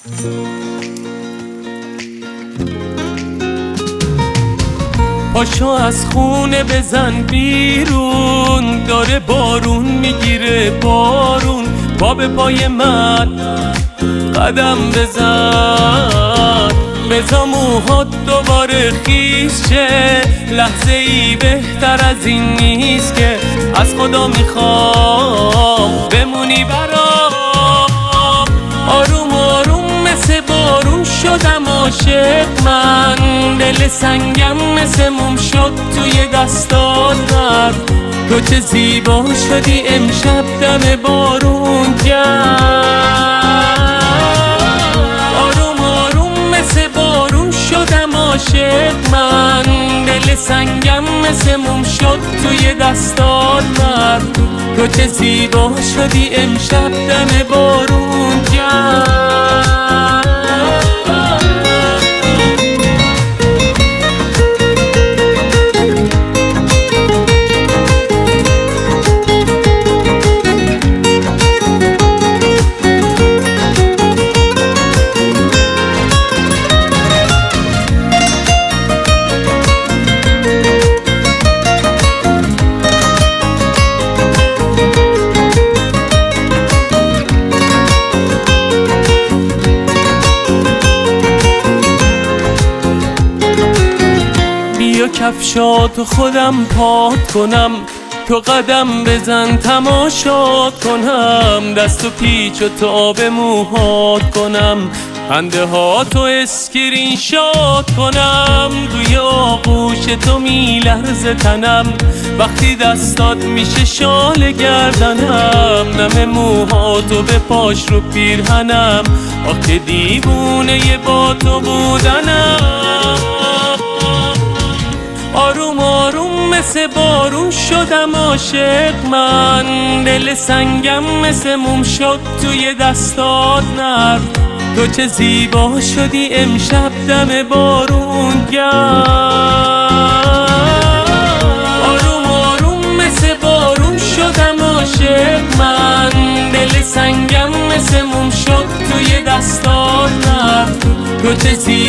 پاشو از خونه بزن بیرون، داره بارون میگیره بارون. پا به پای من قدم بزن، بزا موهات دوباره خیس شه. لحظه ای بهتر از این نیست که از خدا میخوام بمونی برام. آروم آروم مثل بارون شدم عاشق من، دل سنگم مثل موم شد توی دستات مرد. تو چه زیبا شدی امشب دم بارون گرد. آروم آروم مثل بارون شدم عاشق من، دل سنگم مثل موم شد توی دستات مرد. تو چه زیبا شدی امشب دم بارون گرد. بیا کفشاتو خودم پاک کنم، تو قدم بزن تماشات کنم. دست و پیچ و تاب موهات کنم، خنده ها تو اسکرین شات کنم. توی آغوش تو میلرزه تنم، وقتی دستات میشه شال گردنم. نم موهاتو به پاش رو پیرهنم، آخه دیوونه با تو بودنم. آروم آروم مثل بارون شدم عاشق من، دل سنگم مثل موم شد توی دستات نرد. تو چه زیبا شدی امشب دم بارون گرد. آروم آروم مثل بارون شدم عاشق من، دل سنگم مثل موم شد توی دستات نرد. تو چه